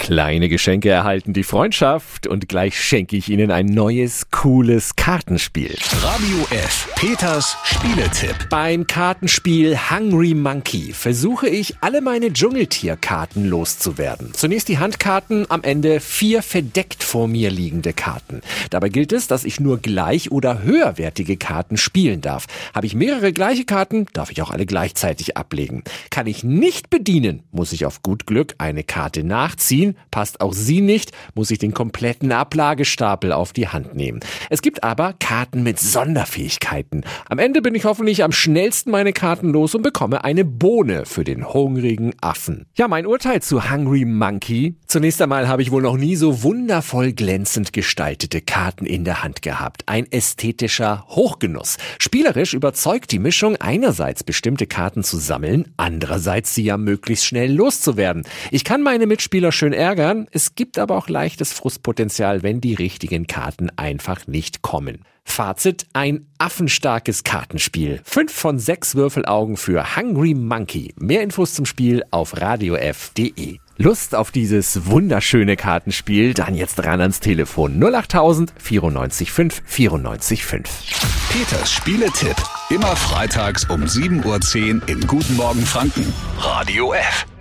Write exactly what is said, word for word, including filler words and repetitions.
Kleine Geschenke erhalten die Freundschaft und gleich schenke ich Ihnen ein neues, cooles Kartenspiel. Radio F. Peters Spieletipp. Beim Kartenspiel Hungry Monkey versuche ich, alle meine Dschungeltierkarten loszuwerden. Zunächst die Handkarten, am Ende vier verdeckt vor mir liegende Karten. Dabei gilt es, dass ich nur gleich- oder höherwertige Karten spielen darf. Habe ich mehrere gleiche Karten, darf ich auch alle gleichzeitig ablegen. Kann ich nicht bedienen, muss ich auf gut Glück eine Karte nachziehen. Passt auch sie nicht, muss ich den kompletten Ablagestapel auf die Hand nehmen. Es gibt aber Karten mit Sonderfähigkeiten. Am Ende bin ich hoffentlich am schnellsten meine Karten los und bekomme eine Bohne für den hungrigen Affen. Ja, mein Urteil zu Hungry Monkey. Zunächst einmal habe ich wohl noch nie so wundervoll glänzend gestaltete Karten in der Hand gehabt. Ein ästhetischer Hochgenuss. Spielerisch überzeugt die Mischung, einerseits bestimmte Karten zu sammeln, andererseits sie ja möglichst schnell loszuwerden. Ich kann meine Mitspieler schön ärgern, es gibt aber auch leichtes Frustpotenzial, wenn die richtigen Karten einfach nicht kommen. Fazit: ein affenstarkes Kartenspiel. Fünf von sechs Würfelaugen für Hungry Monkey. Mehr Infos zum Spiel auf radiof punkt de. Lust auf dieses wunderschöne Kartenspiel? Dann jetzt ran ans Telefon null achttausend vierundneunzig fünf vierundneunzig fünf. Peters Spieletipp. Immer freitags um sieben Uhr zehn im Guten Morgen Franken. Radio F.